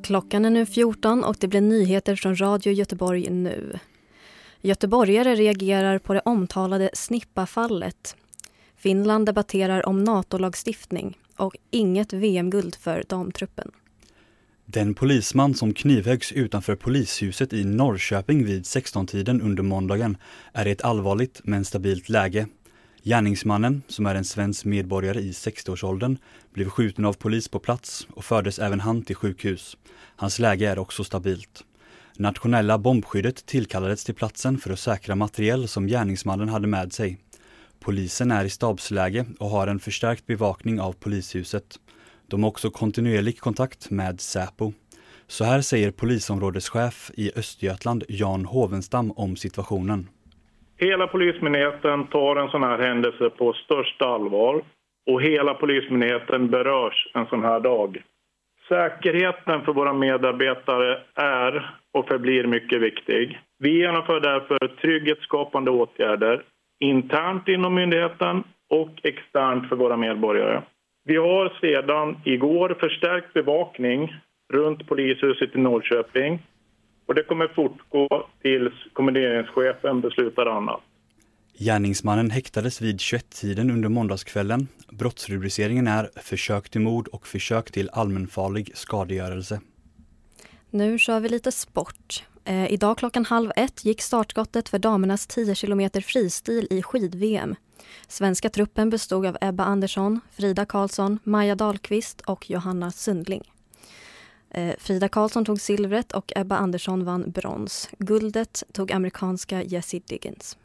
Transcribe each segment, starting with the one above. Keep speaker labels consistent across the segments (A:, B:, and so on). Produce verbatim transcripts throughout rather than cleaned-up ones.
A: Klockan är nu fjorton och det blir nyheter från Radio Göteborg nu. Göteborgare reagerar på det omtalade Snippa-fallet. Finland debatterar om NATO-lagstiftning och inget V M-guld för damtruppen.
B: Den polisman som knivhöggs utanför polishuset i Norrköping vid sexton-tiden under måndagen är i ett allvarligt men stabilt läge. Gärningsmannen, som är en svensk medborgare i sextioårsåldern, blev skjuten av polis på plats och fördes även han till sjukhus. Hans läge är också stabilt. Nationella bombskyddet tillkallades till platsen för att säkra materiel som gärningsmannen hade med sig. Polisen är i stabsläge och har en förstärkt bevakning av polishuset. De har också kontinuerlig kontakt med Säpo. Så här säger polisområdeschef i Östergötland Jan Hovenstam om situationen.
C: Hela polismyndigheten tar en sån här händelse på största allvar och hela polismyndigheten berörs en sån här dag. Säkerheten för våra medarbetare är och förblir mycket viktig. Vi genomför därför trygghetsskapande åtgärder internt inom myndigheten och externt för våra medborgare. Vi har sedan igår förstärkt bevakning runt polishuset i Norrköping. Och det kommer fortgå tills kommenderingschefen beslutar annat.
B: Gärningsmannen häktades vid tjugoett-tiden under måndagskvällen. Brottsrubriceringen är försök till mord och försök till allmänfarlig skadegörelse.
A: Nu kör vi lite sport. Eh, idag klockan halv ett gick startskottet för damernas tio kilometer fristil i skid-V M. Svenska truppen bestod av Ebba Andersson, Frida Karlsson, Maja Dahlqvist och Johanna Sundling. Frida Karlsson tog silvret och Ebba Andersson vann brons. Guldet tog amerikanska Jessie Diggins.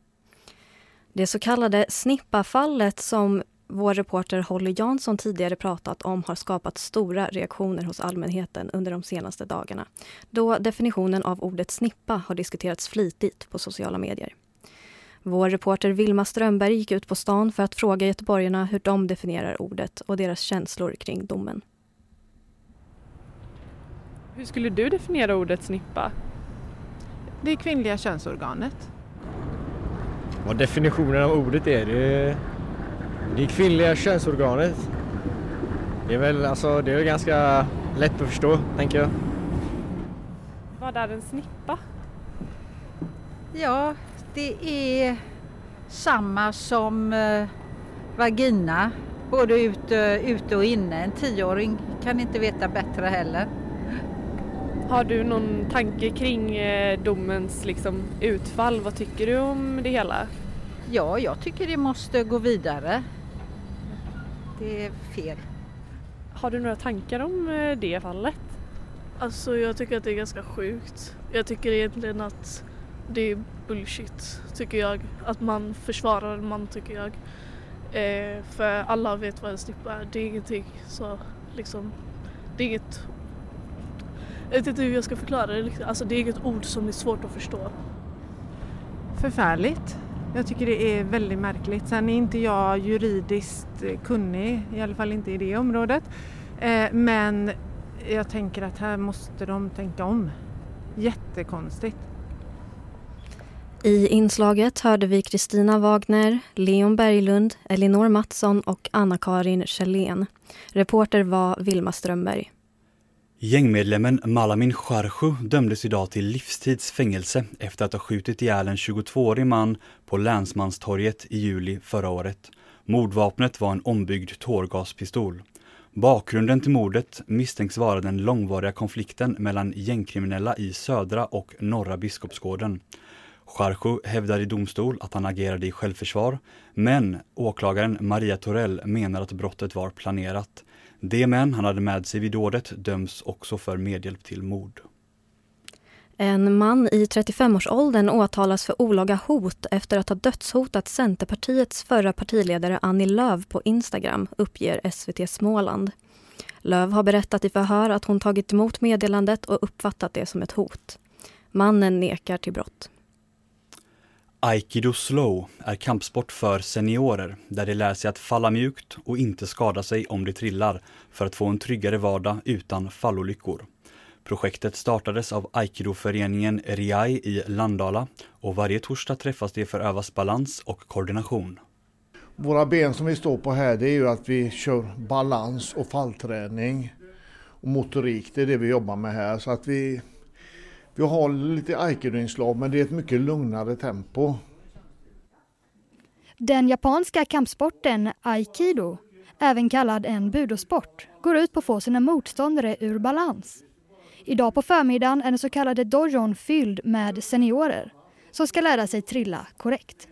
A: Det så kallade Snippa-fallet som vår reporter Holly Jansson tidigare pratat om har skapat stora reaktioner hos allmänheten under de senaste dagarna. Då definitionen av ordet snippa har diskuterats flitigt på sociala medier. Vår reporter Vilma Strömberg gick ut på stan för att fråga göteborgarna hur de definierar ordet och deras känslor kring domen.
D: Hur skulle du definiera ordet snippa?
E: Det kvinnliga könsorganet.
F: Vad definitionen av ordet är, det, det kvinnliga könsorganet. Det är väl alltså, det är ganska lätt att förstå, tänker jag.
D: Vad är en snippa?
E: Ja, det är samma som eh, vagina, både ute, ute och inne. En tioåring kan inte veta bättre heller.
D: Har du någon tanke kring eh, domens liksom, utfall? Vad tycker du om det hela?
E: Ja, jag tycker det måste gå vidare. Det är fel.
D: Har du några tankar om eh, det fallet?
G: Alltså jag tycker att det är ganska sjukt. Jag tycker egentligen att det är bullshit, tycker jag. Att man försvarar en man, tycker jag. Eh, för alla vet vad en snippa är. Det är ingenting så liksom, det är inget. Jag vet inte hur jag ska förklara det. Alltså det är inget ord som är svårt att förstå.
E: Förfärligt. Jag tycker det är väldigt märkligt. Sen är inte jag juridiskt kunnig, i alla fall inte i det området. Eh, men jag tänker att här måste de tänka om. Jättekonstigt.
A: I inslaget hörde vi Kristina Wagner, Leon Berglund, Elinor Mattsson och Anna-Karin Kjellén. Reporter var Vilma Strömberg.
B: Gängmedlemmen Malamin Kharshu dömdes idag till livstidsfängelse efter att ha skjutit ihjäl en tjugotvåårig man på Länsmanstorget i juli förra året. Mordvapnet var en ombyggd tårgaspistol. Bakgrunden till mordet misstänks vara den långvariga konflikten mellan gängkriminella i södra och norra Biskopsgården. Kharshu hävdar i domstol att han agerade i självförsvar, men åklagaren Maria Torell menar att brottet var planerat. De män han hade med sig vid dådet döms också för medhjälp till mord.
A: En man i trettiofemårsåldern åtalas för olaga hot efter att ha dödshotat Centerpartiets förra partiledare Annie Lööf på Instagram, uppger S V T Småland. Lööf har berättat i förhör att hon tagit emot meddelandet och uppfattat det som ett hot. Mannen nekar till brott.
B: Aikido Slow är kampsport för seniorer där de lär sig att falla mjukt och inte skada sig om de trillar för att få en tryggare vardag utan fallolyckor. Projektet startades av Aikido-föreningen Riai i Landala och varje torsdag träffas de för övas balans och koordination.
H: Våra ben som vi står på här, det är ju att vi kör balans och fallträning. och motorik. Det är det vi jobbar med här. Så att vi, vi har lite aikido-inslag, men det är ett mycket lugnare tempo.
I: Den japanska kampsporten aikido, även kallad en budosport, går ut på att få sina motståndare ur balans. Idag på förmiddagen är den så kallade dojon fylld med seniorer som ska lära sig trilla korrekt.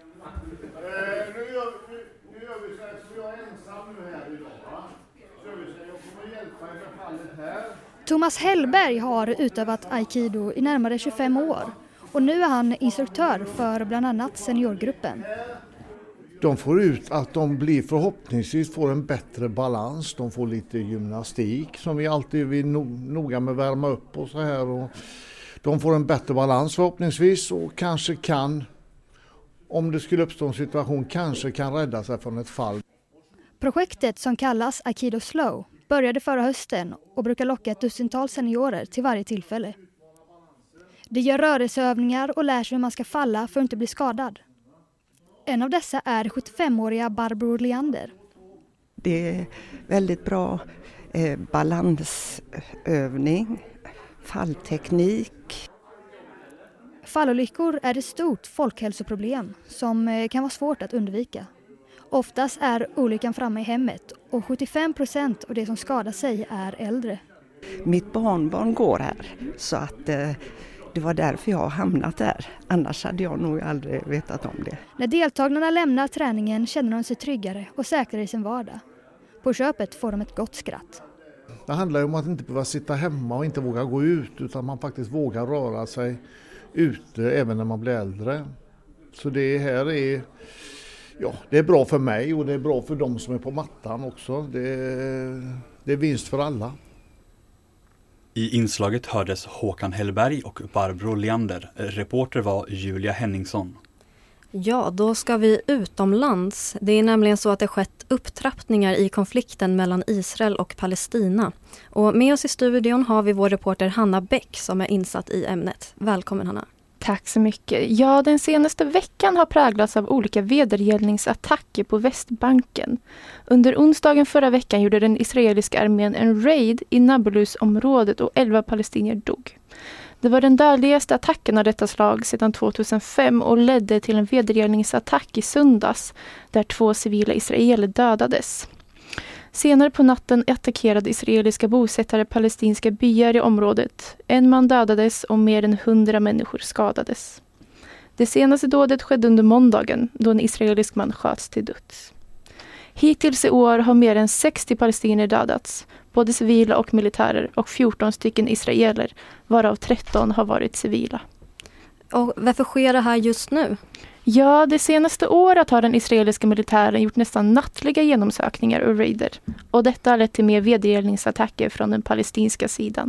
I: Thomas Hellberg har utövat aikido i närmare tjugofem år och nu är han instruktör för bland annat seniorgruppen.
H: De får ut att de blir förhoppningsvis får en bättre balans. De får lite gymnastik som vi alltid vill noga med värma upp och så här. Och de får en bättre balans förhoppningsvis och kanske kan, om det skulle uppstå en situation, kanske kan rädda sig från ett fall.
I: Projektet som kallas Aikido Slow började förra hösten och brukar locka ett dussintal seniorer till varje tillfälle. De gör rörelseövningar och lär sig hur man ska falla för att inte bli skadad. En av dessa är sjuttiofemåriga Barbro Leander.
J: Det är väldigt bra eh, balansövning, fallteknik.
I: Fallolyckor är ett stort folkhälsoproblem som eh, kan vara svårt att undvika. Oftast är olyckan framme i hemmet och sjuttiofem procent av det som skadar sig är äldre.
J: Mitt barnbarn går här så att eh, det var därför jag har hamnat där. Annars hade jag nog aldrig vetat om det.
I: När deltagarna lämnar träningen känner de sig tryggare och säkrare i sin vardag. På köpet får de ett gott skratt.
H: Det handlar ju om att inte behöva sitta hemma och inte våga gå ut, utan man faktiskt vågar röra sig ute även när man blir äldre. Så det här är, ja, det är bra för mig och det är bra för de som är på mattan också. Det är, det är vinst för alla.
B: I inslaget hördes Håkan Hellberg och Barbro Leander. Reporter var Julia Henningsson.
A: Ja, då ska vi utomlands. Det är nämligen så att det skett upptrappningar i konflikten mellan Israel och Palestina. Och med oss i studion har vi vår reporter Hanna Bäck som är insatt i ämnet. Välkommen Hanna.
K: Tack så mycket. Ja, den senaste veckan har präglats av olika vedergällningsattacker på Västbanken. Under onsdagen förra veckan gjorde den israeliska armén en raid i Nablus-området och elva palestinier dog. Det var den dödligaste attacken av detta slag sedan tvåtusenfem och ledde till en vedergällningsattack i söndags där två civila israeler dödades. Senare på natten attackerade israeliska bosättare palestinska byar i området. En man dödades och mer än hundra människor skadades. Det senaste dådet skedde under måndagen då en israelisk man sköts till döds. Hittills i år har mer än sextio palestinier dödats, både civila och militärer, och fjorton stycken israeler, varav tretton har varit civila.
A: Och varför sker det här just nu?
K: Ja, det senaste året har den israeliska militären gjort nästan nattliga genomsökningar och raider. Och detta har lett till mer vedergällningsattacker från den palestinska sidan.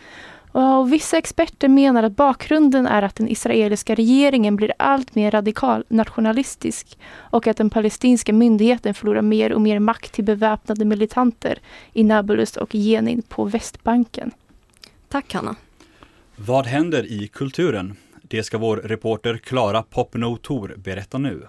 K: Och vissa experter menar att bakgrunden är att den israeliska regeringen blir allt mer radikal nationalistisk och att den palestinska myndigheten förlorar mer och mer makt till beväpnade militanter i Nablus och Jenin på Västbanken.
A: Tack Hanna.
B: Vad händer i kulturen? Det ska vår reporter Klara Popno Thor berätta nu.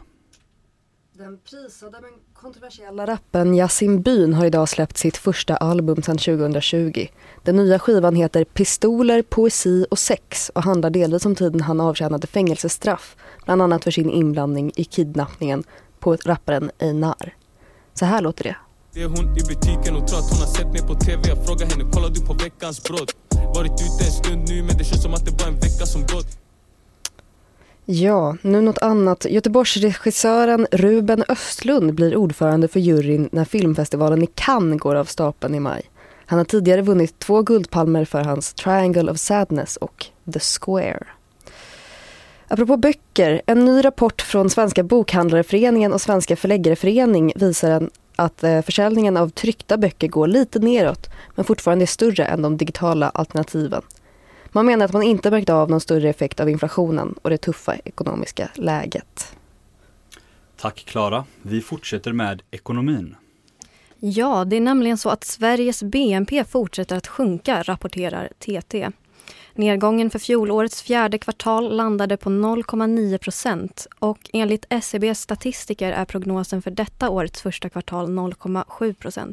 L: Den prisade men kontroversiella rappen Yasin Byn har idag släppt sitt första album sedan tjugohundratjugo. Den nya skivan heter Pistoler, poesi och sex och handlar delvis om tiden han avtjänade fängelsestraff, bland annat för sin inblandning i kidnappningen på rapparen Einar. Så här låter det.
M: Det är hon i butiken och tror att hon har sett mig på tv. Jag frågar henne, kollar du på veckans brott? Varit ute en stund nu men det känns som att det var en vecka som gått.
L: Ja, nu något annat. Göteborgsregissören Ruben Östlund blir ordförande för juryn när filmfestivalen i Cannes går av stapeln i maj. Han har tidigare vunnit två guldpalmer för hans Triangle of Sadness och The Square. Apropå böcker, en ny rapport från Svenska Bokhandlareföreningen och Svenska Förläggareförening visar att försäljningen av tryckta böcker går lite neråt men fortfarande är större än de digitala alternativen. Man menar att man inte märkt av någon större effekt av inflationen och det tuffa ekonomiska läget.
B: Tack Klara. Vi fortsätter med ekonomin.
A: Ja, det är nämligen så att Sveriges B N P fortsätter att sjunka, rapporterar T T. Nedgången för fjolårets fjärde kvartal landade på noll komma nio procent och enligt S C B:s statistiker är prognosen för detta årets första kvartal noll komma sju procent.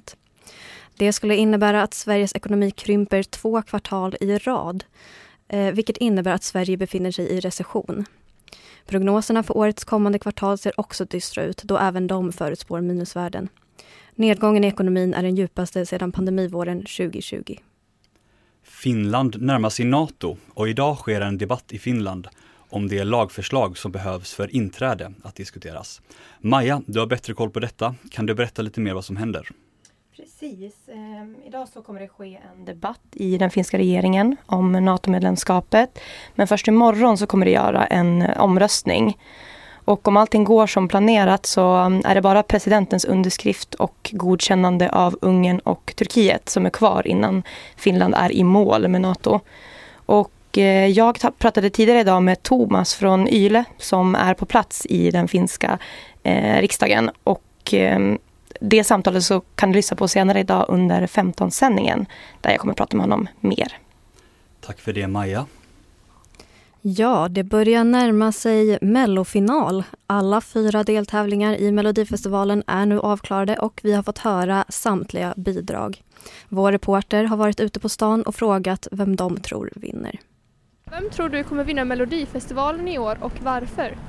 A: Det skulle innebära att Sveriges ekonomi krymper två kvartal i rad, eh, vilket innebär att Sverige befinner sig i recession. Prognoserna för årets kommande kvartal ser också dystra ut, då även de förutspår minusvärden. Nedgången i ekonomin är den djupaste sedan pandemivåren tjugohundratjugo.
B: Finland närmar sig NATO och idag sker en debatt i Finland om det lagförslag som behövs för inträde att diskuteras. Maja, du har bättre koll på detta. Kan du berätta lite mer vad som händer?
N: Precis. Eh, idag så kommer det ske en debatt i den finska regeringen om NATO-medlemskapet. Men först imorgon så kommer det göra en omröstning. Och om allting går som planerat så är det bara presidentens underskrift och godkännande av Ungern och Turkiet som är kvar innan Finland är i mål med NATO. Och eh, jag pratade tidigare idag med Thomas från Yle som är på plats i den finska eh, riksdagen. Och eh, det samtalet så kan du lyssna på senare idag under femton-sändningen där jag kommer att prata med honom mer.
B: Tack för det, Maja.
A: Ja, det börjar närma sig mellofinal. Alla fyra deltävlingar i Melodifestivalen är nu avklarade och vi har fått höra samtliga bidrag. Vår reporter har varit ute på stan och frågat vem de tror vinner.
D: Vem tror du kommer vinna Melodifestivalen i år och varför?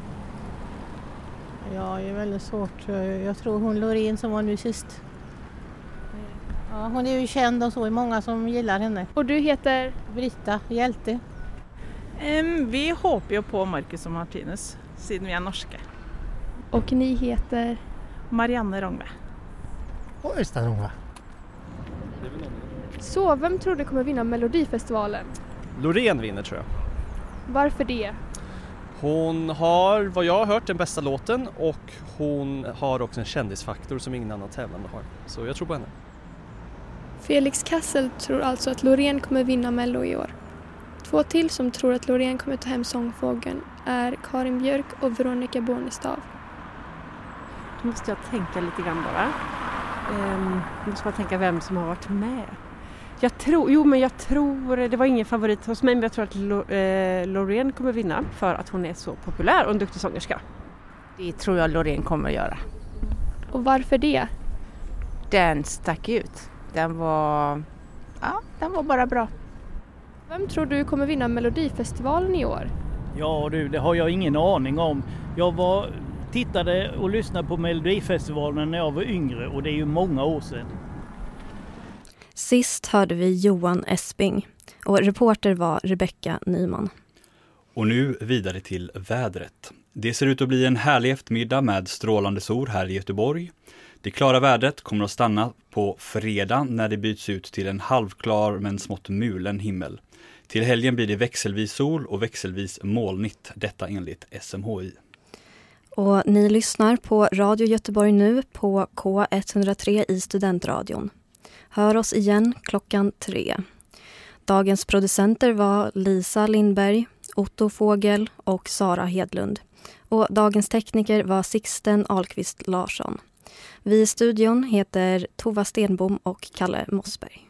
O: Ja, det är väldigt svårt. Jag tror hon Loreen som var nu sist. Ja, hon är ju känd och så, är många som gillar henne.
D: Och du heter?
O: Britta Hjälte.
P: Um, vi hoppas ju på Marcus och Martinez, siden vi är norska.
D: Och ni heter?
P: Marianne Rongve.
Q: Och Östa Rongve.
D: Så, vem tror du kommer vinna Melodifestivalen?
R: Loreen vinner, tror jag.
D: Varför det?
R: Hon har, vad jag har hört, den bästa låten och hon har också en kändisfaktor som ingen annan tävlande har. Så jag tror på henne.
S: Felix Kassel tror alltså att Loreen kommer vinna Mello i år. Två till som tror att Loreen kommer ta hem sångfågeln är Karin Björk och Veronica Bornestav.
T: Då måste jag tänka lite grann bara. Um, måste man tänka vem som har varit med. Jag tror, jo men jag tror, det var ingen favorit hos mig, men jag tror att Loreen kommer vinna för att hon är så populär och en duktig sångerska.
U: Det tror jag Loreen kommer att göra.
S: Och varför det?
U: Den stack ut. Den var, ja, den var bara bra.
S: Vem tror du kommer vinna Melodifestivalen i år?
V: Ja du, det har jag ingen aning om. Jag var, tittade och lyssnade på Melodifestivalen när jag var yngre och det är ju många år sedan.
A: Sist hörde vi Johan Esping och reporter var Rebecka Nyman.
B: Och nu vidare till vädret. Det ser ut att bli en härlig eftermiddag med strålande sol här i Göteborg. Det klara vädret kommer att stanna på fredag när det byts ut till en halvklar men smått mulen himmel. Till helgen blir det växelvis sol och växelvis molnigt, detta enligt S M H I.
A: Och ni lyssnar på Radio Göteborg nu på K etthundratre i Studentradion. Hör oss igen klockan tre. Dagens producenter var Lisa Lindberg, Otto Fågel och Sara Hedlund. Och dagens tekniker var Sixten Ahlqvist Larsson. Vi i studion heter Tova Stenbom och Kalle Mossberg.